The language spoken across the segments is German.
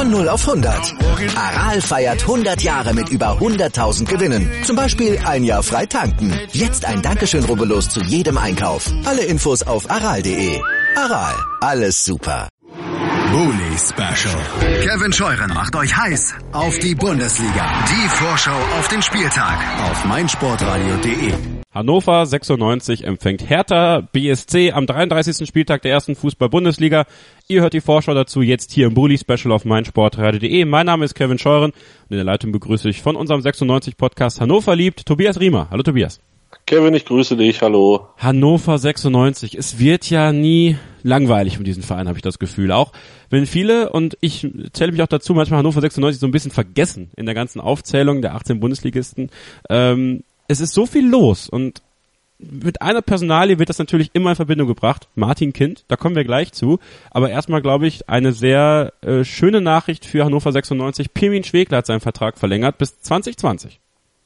Von 0 auf 100. Aral feiert 100 Jahre mit über 100.000 Gewinnen. Zum Beispiel ein Jahr frei tanken. Jetzt ein Dankeschön, rubbellos zu jedem Einkauf. Alle Infos auf aral.de. Aral, alles super. Bully Special. Kevin Scheuren macht euch heiß auf die Bundesliga. Die Vorschau auf den Spieltag auf meinsportradio.de. Hannover 96 empfängt Hertha BSC am 33. Spieltag der ersten Fußball-Bundesliga. Ihr hört die Vorschau dazu jetzt hier im Bully Special auf meinsportradio.de. Mein Name ist Kevin Scheuren und in der Leitung begrüße ich von unserem 96-Podcast Hannover liebt Tobias Riemer. Hallo Tobias. Kevin, ich grüße dich, hallo. Hannover 96, es wird ja nie langweilig um diesen Verein, habe ich das Gefühl. Auch wenn viele, und ich zähle mich auch dazu, manchmal Hannover 96 so ein bisschen vergessen in der ganzen Aufzählung der 18 Bundesligisten. Es ist so viel los und mit einer Personalie wird das natürlich immer in Verbindung gebracht. Martin Kind, da kommen wir gleich zu. Aber erstmal, glaube ich, eine sehr schöne Nachricht für Hannover 96. Pirmin Schwegler hat seinen Vertrag verlängert bis 2020.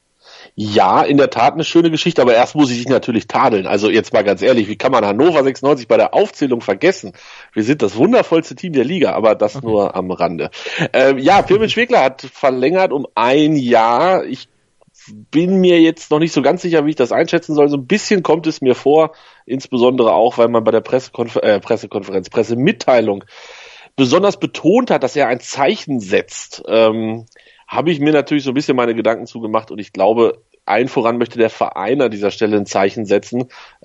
Ja, in der Tat eine schöne Geschichte, aber erst muss ich dich natürlich tadeln. Also jetzt mal ganz ehrlich, wie kann man Hannover 96 bei der Aufzählung vergessen? Wir sind das wundervollste Team der Liga, aber das nur am Rande. Pirmin Schwegler hat verlängert um ein Jahr. Ich bin mir jetzt noch nicht so ganz sicher, wie ich das einschätzen soll. So ein bisschen kommt es mir vor, insbesondere auch, weil man bei der Pressemitteilung besonders betont hat, dass er ein Zeichen setzt. Habe ich mir natürlich so ein bisschen meine Gedanken zugemacht und ich glaube, allen voran möchte der Verein an dieser Stelle ein Zeichen setzen.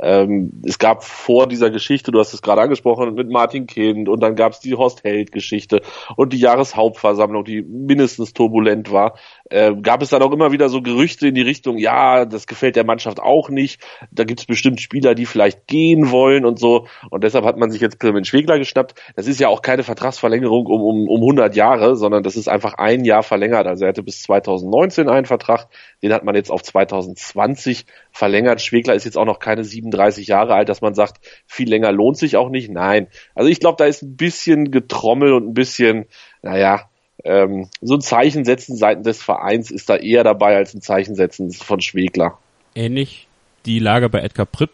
Es gab vor dieser Geschichte, du hast es gerade angesprochen, mit Martin Kind und dann gab es die Horst Held-Geschichte und die Jahreshauptversammlung, die mindestens turbulent war. Gab es dann auch immer wieder so Gerüchte in die Richtung, ja, das gefällt der Mannschaft auch nicht, da gibt es bestimmt Spieler, die vielleicht gehen wollen und so und deshalb hat man sich jetzt Pirmin Schwegler geschnappt. Das ist ja auch keine Vertragsverlängerung um 100 Jahre, sondern das ist einfach ein Jahr verlängert. Also er hatte bis 2019 einen Vertrag, den hat man jetzt auf 2020 verlängert. Schwegler ist jetzt auch noch keine 37 Jahre alt, dass man sagt, viel länger lohnt sich auch nicht. Nein, also ich glaube, da ist ein bisschen Getrommel und ein bisschen, so ein Zeichen setzen seitens des Vereins ist da eher dabei als ein Zeichen setzen von Schwegler. Ähnlich die Lage bei Edgar Pripp.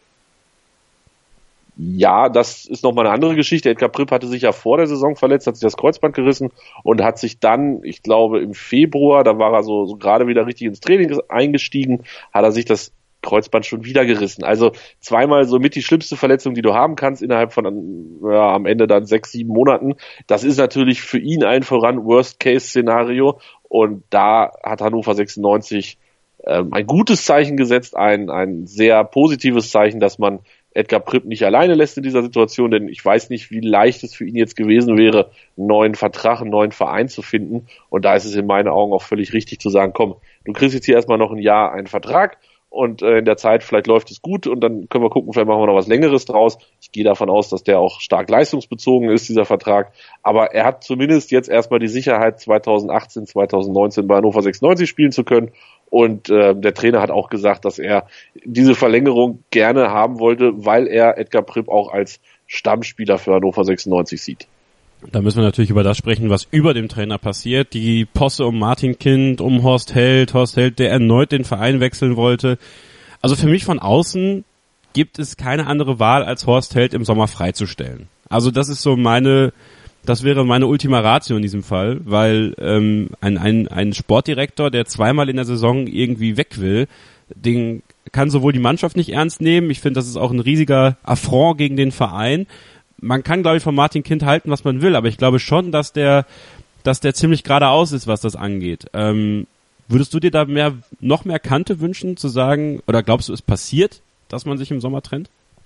Ja, das ist nochmal eine andere Geschichte. Edgar Pripp hatte sich ja vor der Saison verletzt, hat sich das Kreuzband gerissen und hat sich dann, ich glaube im Februar, da war er so gerade wieder richtig ins Training eingestiegen, hat er sich das Kreuzband schon wieder gerissen. Also zweimal so mit die schlimmste Verletzung, die du haben kannst innerhalb von am Ende dann 6-7 Monaten. Das ist natürlich für ihn allen voran Worst-Case-Szenario und da hat Hannover 96 ein gutes Zeichen gesetzt, ein sehr positives Zeichen, dass man Edgar Pripp nicht alleine lässt in dieser Situation, denn ich weiß nicht, wie leicht es für ihn jetzt gewesen wäre, einen neuen Vertrag, einen neuen Verein zu finden und da ist es in meinen Augen auch völlig richtig zu sagen, komm, du kriegst jetzt hier erstmal noch ein Jahr einen Vertrag und in der Zeit vielleicht läuft es gut und dann können wir gucken, vielleicht machen wir noch was Längeres draus. Ich gehe davon aus, dass der auch stark leistungsbezogen ist, dieser Vertrag, aber er hat zumindest jetzt erstmal die Sicherheit, 2018, 2019 bei Hannover 96 spielen zu können. Und der Trainer hat auch gesagt, dass er diese Verlängerung gerne haben wollte, weil er Edgar Pripp auch als Stammspieler für Hannover 96 sieht. Da müssen wir natürlich über das sprechen, was über dem Trainer passiert. Die Posse um Martin Kind, um Horst Held, der erneut den Verein wechseln wollte. Also für mich von außen gibt es keine andere Wahl, als Horst Held im Sommer freizustellen. Also das ist so das wäre meine Ultima Ratio in diesem Fall, weil ein Sportdirektor, der zweimal in der Saison irgendwie weg will, den kann sowohl die Mannschaft nicht ernst nehmen. Ich finde, das ist auch ein riesiger Affront gegen den Verein. Man kann, glaube ich, von Martin Kind halten, was man will, aber ich glaube schon, dass der ziemlich geradeaus ist, was das angeht. Würdest du dir da noch mehr Kante wünschen, zu sagen, oder glaubst du, es passiert, dass man sich im Sommer trennt?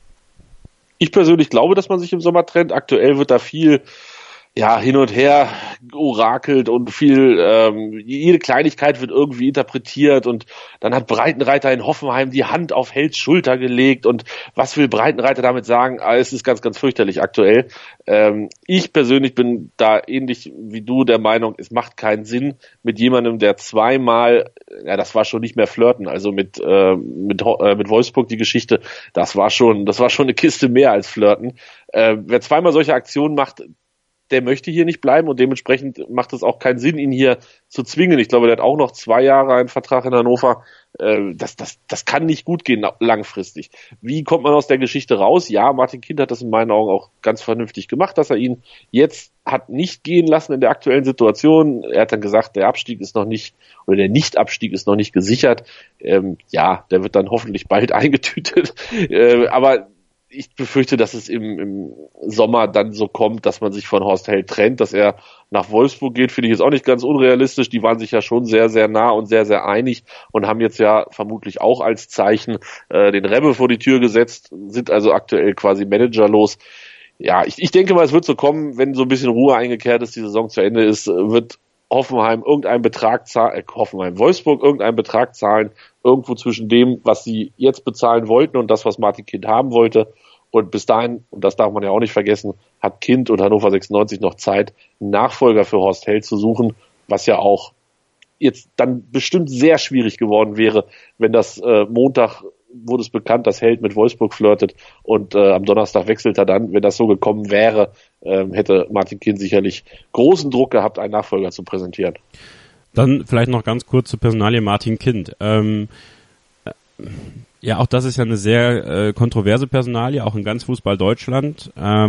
Ich persönlich glaube, dass man sich im Sommer trennt. Aktuell wird da viel hin und her orakelt und viel, jede Kleinigkeit wird irgendwie interpretiert und dann hat Breitenreiter in Hoffenheim die Hand auf Helds Schulter gelegt und was will Breitenreiter damit sagen? Es ist ganz, ganz fürchterlich aktuell. Ich persönlich bin da ähnlich wie du der Meinung, es macht keinen Sinn mit jemandem, der zweimal, das war schon nicht mehr flirten, also mit Wolfsburg die Geschichte, das war schon eine Kiste mehr als flirten. Wer zweimal solche Aktionen macht, der möchte hier nicht bleiben und dementsprechend macht es auch keinen Sinn, ihn hier zu zwingen. Ich glaube, der hat auch noch 2 Jahre einen Vertrag in Hannover. Das kann nicht gut gehen langfristig. Wie kommt man aus der Geschichte raus? Ja, Martin Kind hat das in meinen Augen auch ganz vernünftig gemacht, dass er ihn jetzt hat nicht gehen lassen in der aktuellen Situation. Er hat dann gesagt, der Nicht-Abstieg ist noch nicht gesichert. Der wird dann hoffentlich bald eingetütet. Aber ich befürchte, dass es im Sommer dann so kommt, dass man sich von Horst Held trennt, dass er nach Wolfsburg geht, finde ich jetzt auch nicht ganz unrealistisch. Die waren sich ja schon sehr, sehr nah und sehr, sehr einig und haben jetzt ja vermutlich auch als Zeichen den Rebbe vor die Tür gesetzt, sind also aktuell quasi managerlos. Ja, ich denke mal, es wird so kommen, wenn so ein bisschen Ruhe eingekehrt ist, die Saison zu Ende ist, wird Wolfsburg irgendeinen Betrag zahlen, irgendwo zwischen dem, was sie jetzt bezahlen wollten und das, was Martin Kind haben wollte. Und bis dahin, und das darf man ja auch nicht vergessen, hat Kind und Hannover 96 noch Zeit, einen Nachfolger für Horst Held zu suchen, was ja auch jetzt dann bestimmt sehr schwierig geworden wäre, wenn das Montag wurde es bekannt, dass Held mit Wolfsburg flirtet und am Donnerstag wechselt er dann. Wenn das so gekommen wäre, hätte Martin Kind sicherlich großen Druck gehabt, einen Nachfolger zu präsentieren. Dann vielleicht noch ganz kurz zur Personalie Martin Kind. Ja, auch das ist ja eine sehr kontroverse Personalie, auch in ganz Fußball Deutschland.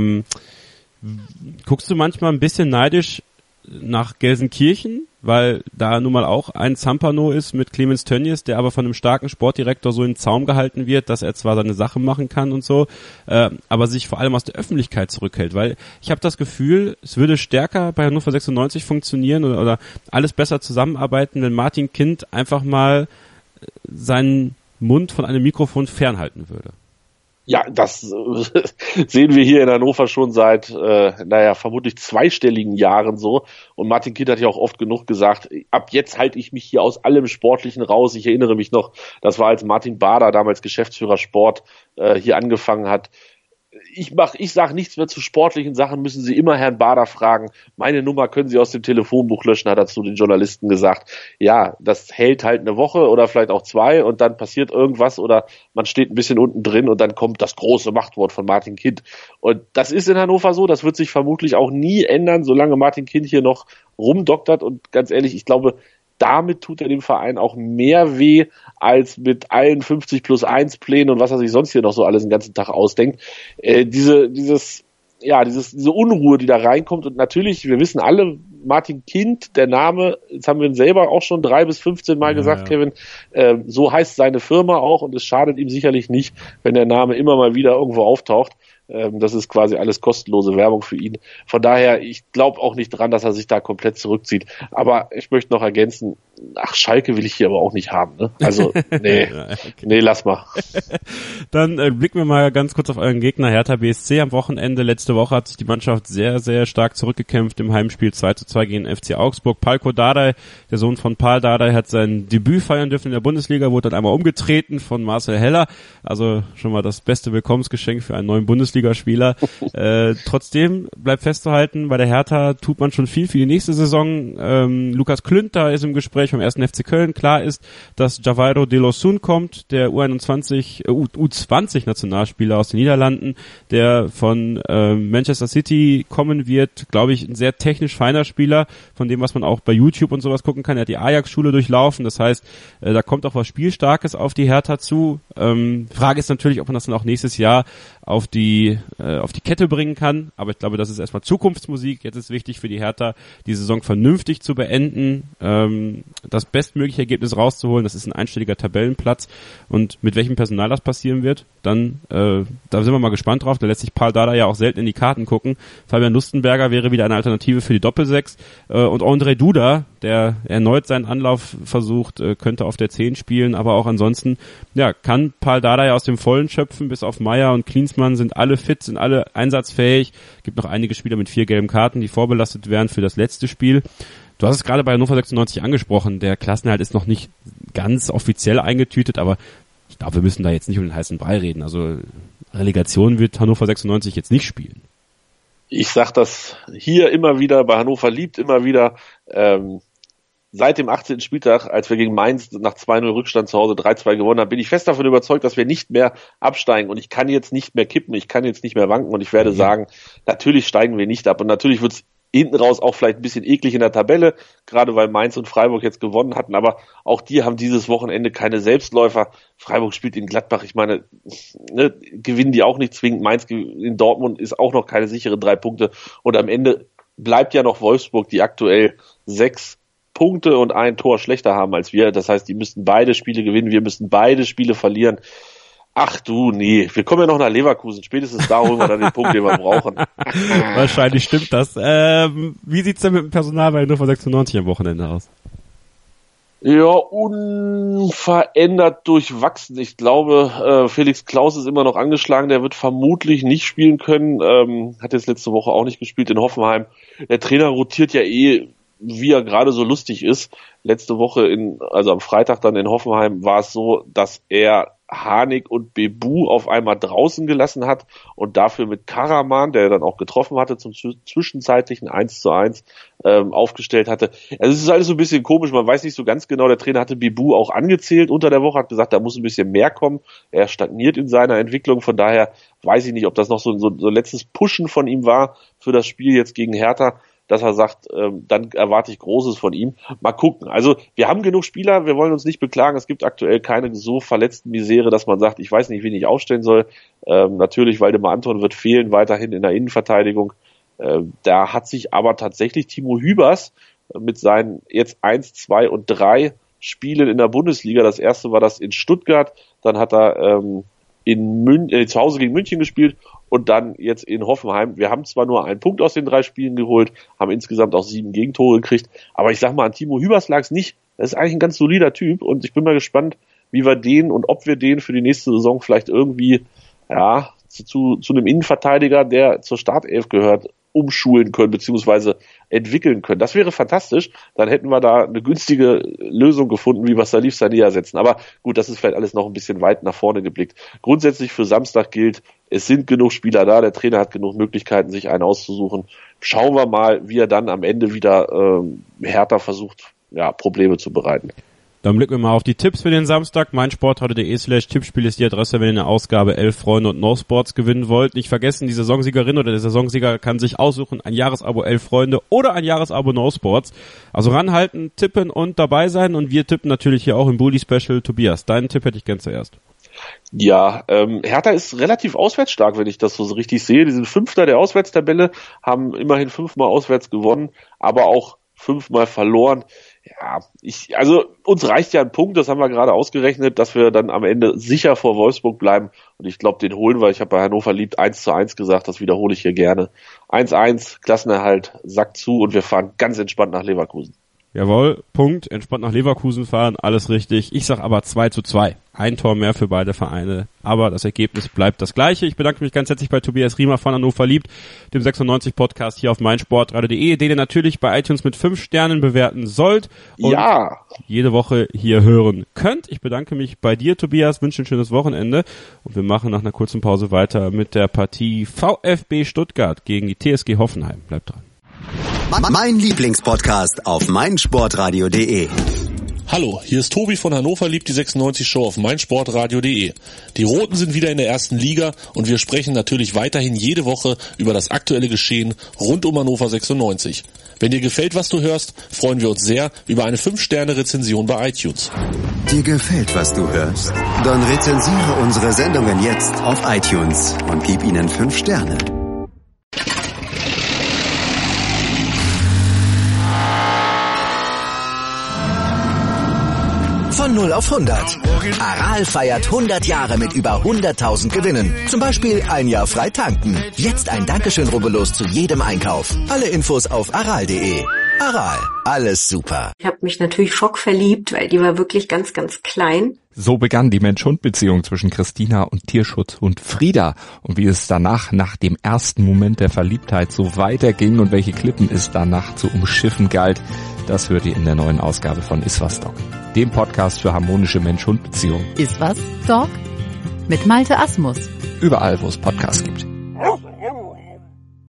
Guckst du manchmal ein bisschen neidisch nach Gelsenkirchen, weil da nun mal auch ein Zampano ist mit Clemens Tönnies, der aber von einem starken Sportdirektor so in den Zaum gehalten wird, dass er zwar seine Sache machen kann und so, aber sich vor allem aus der Öffentlichkeit zurückhält, weil ich habe das Gefühl, es würde stärker bei Hannover 96 funktionieren oder alles besser zusammenarbeiten, wenn Martin Kind einfach mal seinen Mund von einem Mikrofon fernhalten würde. Ja, das sehen wir hier in Hannover schon seit, vermutlich zweistelligen Jahren so. Und Martin Kind hat ja auch oft genug gesagt, ab jetzt halte ich mich hier aus allem Sportlichen raus. Ich erinnere mich noch, das war als Martin Bader, damals Geschäftsführer Sport, hier angefangen hat. Ich sage nichts mehr zu sportlichen Sachen, müssen Sie immer Herrn Bader fragen. Meine Nummer können Sie aus dem Telefonbuch löschen, hat er zu den Journalisten gesagt. Ja, das hält halt eine Woche oder vielleicht auch 2 und dann passiert irgendwas oder man steht ein bisschen unten drin und dann kommt das große Machtwort von Martin Kind. Und das ist in Hannover so, das wird sich vermutlich auch nie ändern, solange Martin Kind hier noch rumdoktert. Und ganz ehrlich, ich glaube, damit tut er dem Verein auch mehr weh, als mit allen 50+1 Plänen und was er sich sonst hier noch so alles den ganzen Tag ausdenkt. Diese Unruhe, die da reinkommt. Und natürlich, wir wissen alle, Martin Kind, der Name, jetzt haben wir ihn selber auch schon 3 bis 15 Mal gesagt, Kevin, so heißt seine Firma auch und es schadet ihm sicherlich nicht, wenn der Name immer mal wieder irgendwo auftaucht. Das ist quasi alles kostenlose Werbung für ihn. Von daher, ich glaube auch nicht dran, dass er sich da komplett zurückzieht. Aber ich möchte noch ergänzen, Schalke will ich hier aber auch nicht haben. Ne? Also, nee, nee, lass mal. Dann blicken wir mal ganz kurz auf euren Gegner Hertha BSC am Wochenende. Letzte Woche hat sich die Mannschaft sehr, sehr stark zurückgekämpft im Heimspiel 2:2 gegen FC Augsburg. Palko Dardai, der Sohn von Paul Dardai, hat sein Debüt feiern dürfen in der Bundesliga, wurde dann einmal umgetreten von Marcel Heller. Also schon mal das beste Willkommensgeschenk für einen neuen Bundesligaspieler. Trotzdem bleibt festzuhalten, bei der Hertha tut man schon viel für die nächste Saison. Lukas Klünter ist im Gespräch vom 1. FC Köln. Klar ist, dass Javairo de Losun kommt, der U20-Nationalspieler aus den Niederlanden, der von Manchester City kommen wird. Glaube ich, ein sehr technisch feiner Spieler, von dem, was man auch bei YouTube und sowas gucken kann. Er hat die Ajax-Schule durchlaufen. Das heißt, da kommt auch was Spielstarkes auf die Hertha zu. Frage ist natürlich, ob man das dann auch nächstes Jahr auf die Kette bringen kann, aber ich glaube, das ist erstmal Zukunftsmusik. Jetzt ist wichtig für die Hertha, die Saison vernünftig zu beenden, das bestmögliche Ergebnis rauszuholen. Das ist ein einstelliger Tabellenplatz und mit welchem Personal das passieren wird, dann da sind wir mal gespannt drauf. Da lässt sich Paul Dardai ja auch selten in die Karten gucken. Fabian Lustenberger wäre wieder eine Alternative für die Doppelsechs und André Duda, der erneut seinen Anlauf versucht, könnte auf der 10 spielen, aber auch ansonsten kann Paul Dardai aus dem Vollen schöpfen, bis auf Meier und Klinsmann sind alle fit, sind alle einsatzfähig. Gibt noch einige Spieler mit 4 gelben Karten, die vorbelastet werden für das letzte Spiel. Du hast es gerade bei Hannover 96 angesprochen, der Klassenerhalt ist noch nicht ganz offiziell eingetütet, aber ich glaube, wir müssen da jetzt nicht um den heißen Brei reden. Also Relegation wird Hannover 96 jetzt nicht spielen. Ich sag das hier immer wieder, bei Hannover liebt immer wieder, seit dem 18. Spieltag, als wir gegen Mainz nach 2-0 Rückstand zu Hause 3-2 gewonnen haben, bin ich fest davon überzeugt, dass wir nicht mehr absteigen und ich kann jetzt nicht mehr kippen, ich kann jetzt nicht mehr wanken und ich werde sagen, natürlich steigen wir nicht ab und natürlich wird's hinten raus auch vielleicht ein bisschen eklig in der Tabelle, gerade weil Mainz und Freiburg jetzt gewonnen hatten, aber auch die haben dieses Wochenende keine Selbstläufer. Freiburg spielt in Gladbach, ich meine, gewinnen die auch nicht zwingend. Mainz in Dortmund ist auch noch keine sichere 3 Punkte und am Ende bleibt ja noch Wolfsburg, die aktuell 6 Punkte und ein Tor schlechter haben als wir. Das heißt, die müssten beide Spiele gewinnen, wir müssten beide Spiele verlieren. Ach du, nee, wir kommen ja noch nach Leverkusen. Spätestens da holen wir dann den Punkt, den wir brauchen. Wahrscheinlich stimmt das. Wie sieht's denn mit dem Personal bei Hannover 96 am Wochenende aus? Ja, unverändert durchwachsen. Ich glaube, Felix Klaus ist immer noch angeschlagen. Der wird vermutlich nicht spielen können. Hat jetzt letzte Woche auch nicht gespielt in Hoffenheim. Der Trainer rotiert ja wie er gerade so lustig ist. Letzte Woche also am Freitag dann in Hoffenheim war es so, dass er Harnik und Bebu auf einmal draußen gelassen hat und dafür mit Karaman, der dann auch getroffen hatte, zum zwischenzeitlichen 1:1 aufgestellt hatte. Also es ist alles so ein bisschen komisch, man weiß nicht so ganz genau, der Trainer hatte Bebu auch angezählt unter der Woche, hat gesagt, da muss ein bisschen mehr kommen, er stagniert in seiner Entwicklung, von daher weiß ich nicht, ob das noch so letztes Pushen von ihm war für das Spiel jetzt gegen Hertha, dass er sagt, dann erwarte ich Großes von ihm. Mal gucken. Also wir haben genug Spieler, wir wollen uns nicht beklagen. Es gibt aktuell keine so verletzten Misere, dass man sagt, ich weiß nicht, wen ich aufstellen soll. Natürlich, Waldemar Anton wird fehlen weiterhin in der Innenverteidigung. Da hat sich aber tatsächlich Timo Hübers mit seinen jetzt 1, 2 und 3 Spielen in der Bundesliga, das erste war das in Stuttgart, dann hat er zu Hause gegen München gespielt und dann jetzt in Hoffenheim. Wir haben zwar nur einen Punkt aus den 3 Spielen geholt, haben insgesamt auch 7 Gegentore gekriegt, aber ich sag mal, an Timo Hübers lag es nicht. Das ist eigentlich ein ganz solider Typ und ich bin mal gespannt, wie wir den und ob wir den für die nächste Saison vielleicht irgendwie zu einem Innenverteidiger, der zur Startelf gehört, umschulen können beziehungsweise entwickeln können. Das wäre fantastisch. Dann hätten wir da eine günstige Lösung gefunden, wie wir Salif Sané ersetzen. Aber gut, das ist vielleicht alles noch ein bisschen weit nach vorne geblickt. Grundsätzlich für Samstag gilt, es sind genug Spieler da, der Trainer hat genug Möglichkeiten, sich einen auszusuchen. Schauen wir mal, wie er dann am Ende wieder Hertha versucht, Probleme zu bereiten. Dann blicken wir mal auf die Tipps für den Samstag. meinsportradio.de/Tippspiel ist die Adresse, wenn ihr eine Ausgabe 11 Freunde und No Sports gewinnen wollt. Nicht vergessen, die Saisonsiegerin oder der Saisonsieger kann sich aussuchen, ein Jahresabo 11 Freunde oder ein Jahresabo No Sports. Also ranhalten, tippen und dabei sein. Und wir tippen natürlich hier auch im Bully Special. Tobias, deinen Tipp hätte ich gern zuerst. Ja, Hertha ist relativ auswärtststark, wenn ich das so richtig sehe. Die sind 5. der Auswärtstabelle, haben immerhin 5-mal auswärts gewonnen, aber auch 5-mal verloren. Ja, uns reicht ja ein Punkt, das haben wir gerade ausgerechnet, dass wir dann am Ende sicher vor Wolfsburg bleiben und ich glaube, den holen wir. Ich habe bei Hannover liebt 1:1 gesagt, das wiederhole ich hier gerne. 1:1, Klassenerhalt, Sack zu und wir fahren ganz entspannt nach Leverkusen. Jawohl, Punkt, entspannt nach Leverkusen fahren, alles richtig. Ich sag aber 2:2. Ein Tor mehr für beide Vereine, aber das Ergebnis bleibt das gleiche. Ich bedanke mich ganz herzlich bei Tobias Riemer von Hannover liebt, dem 96-Podcast hier auf meinsportradio.de, den ihr natürlich bei iTunes mit 5 Sternen bewerten sollt und jede Woche hier hören könnt. Ich bedanke mich bei dir, Tobias, wünsche ein schönes Wochenende und wir machen nach einer kurzen Pause weiter mit der Partie VfB Stuttgart gegen die TSG Hoffenheim. Bleibt dran. Mein Lieblingspodcast auf meinsportradio.de. Hallo, hier ist Tobi von Hannover liebt die 96 Show auf meinsportradio.de. Die Roten sind wieder in der ersten Liga und wir sprechen natürlich weiterhin jede Woche über das aktuelle Geschehen rund um Hannover 96. Wenn dir gefällt, was du hörst, freuen wir uns sehr über eine 5-Sterne-Rezension bei iTunes. Dir gefällt, was du hörst? Dann rezensiere unsere Sendungen jetzt auf iTunes und gib ihnen 5 Sterne. Von 0 auf 100. Aral feiert 100 Jahre mit über 100.000 Gewinnen. Zum Beispiel ein Jahr frei tanken. Jetzt ein Dankeschön, rubbellos zu jedem Einkauf. Alle Infos auf aral.de. Aral, alles super. Ich habe mich natürlich schockverliebt, weil die war wirklich ganz, ganz klein. So begann die Mensch-Hund-Beziehung zwischen Christina und Tierschutzhund Frieda. Und wie es danach, nach dem ersten Moment der Verliebtheit, so weiterging und welche Klippen es danach zu umschiffen galt, das hört ihr in der neuen Ausgabe von Iswas Dog, dem Podcast für harmonische Mensch-Hund-Beziehungen. Iswas Dog? Mit Malte Asmus. Überall, wo es Podcasts gibt.